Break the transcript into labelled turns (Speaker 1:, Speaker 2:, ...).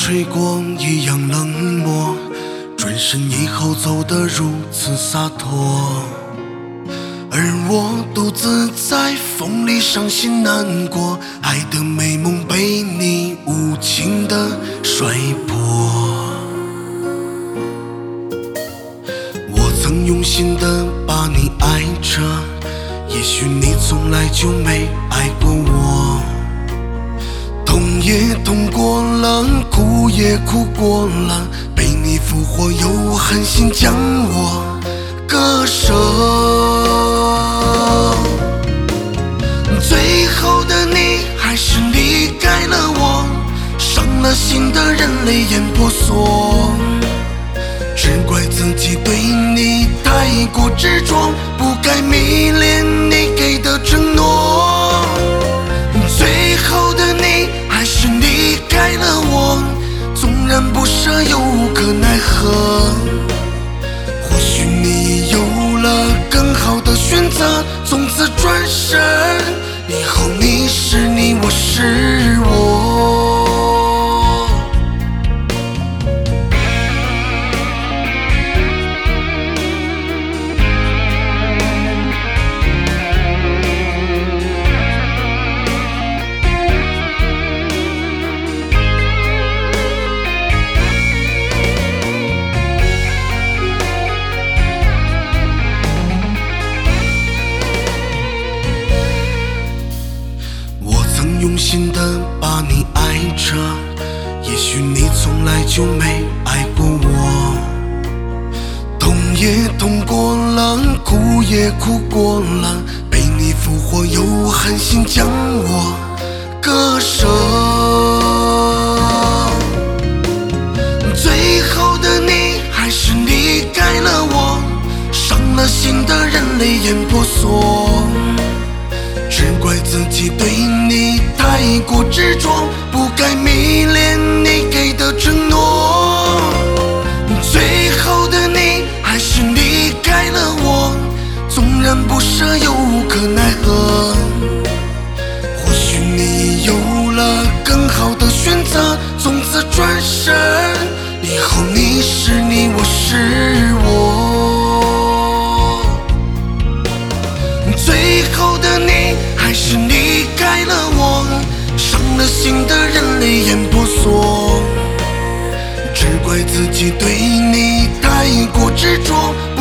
Speaker 1: 吹过一样冷漠，转身以后走得如此洒脱，而我独自在风里伤心难过，爱的美梦被你无情地摔破。我曾用心地把你爱着，也许你从来就没爱过我，痛也痛过了，哭也哭过了，被你俘获又狠心将我割舍。最后的你还是离开了我，伤了心的人泪眼婆娑，只怪自己对你太过执着，不该迷恋你给的承诺。最后的你还是离开了我，纵然不舍又无可奈何，或许你有了更好的选择，从此转身以后你是你，我是我。用心地把你爱着，也许你从来就没爱过我，痛也痛过了，哭也哭过了，被你俘获又狠心将我割舍。最后的你还是离开了我，伤了心的人泪眼婆娑，只怪自己对你太过执着，不该迷恋你给的承诺。最后的你还是离开了我，纵然不舍又无可奈何，或许你有了更好的选择，从此转身以后你是你，我是我。最后的你还是离开了我，伤了心的人泪眼婆娑，只怪自己对你太过执着，